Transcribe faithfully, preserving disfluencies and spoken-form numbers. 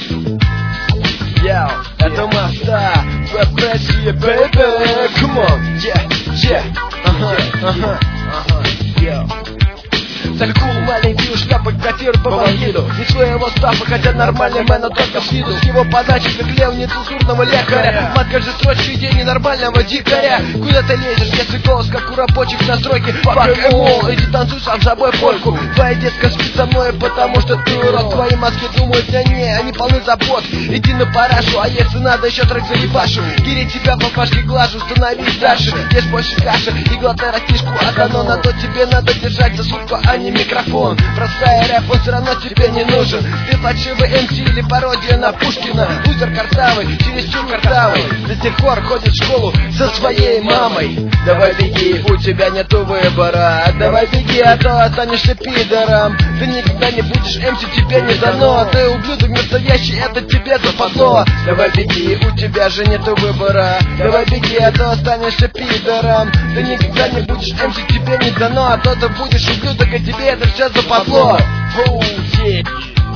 Yo, это Моста, рэп Россия, baby, come on, yeah, yeah, ага, ага, ага, yo. Так кул, маленький шляп фотографирует по бандиту. Не своего стафа, хотя нормальный мэн, но только с виду. С его подачи, как лев нецензурного лекаря. Мат каждой строчки идеи ненормального дикаря. Куда ты лезешь, если голос, как у рабочих на стройке? Фак эмол, иди танцуй сам собой польку. Твоя детка спит со мной, потому что ты урод. Твои мозги думают о ней, они полны забот. Иди на парашу, а если надо, еще трек заебашу. Гири тебя по пашке глажу, становись дальше. Ешь больше каши и глотай растишку. А дано на то тебе надо держать за сутку, а не микрофон. Простая рэп, он все равно тебе не нужен. Ты фальшивый эм си или пародия на Пушкина. Лузер картавый, чересчур картавый. До сих пор ходит в школу со своей мамой. Давай беги, у тебя нету выбора. Давай беги, а то останешься пидором. Ты никогда не будешь эм си, тебе не дано. Ты ублюдок настоящий, это тебе западло. Давай беги, у тебя же нету выбора. Давай беги, а то останешься пидором. Ты никогда не будешь эм си, тебе не дано. А то ты будешь ублюдок, а тебе это все западло. Oh, yeah.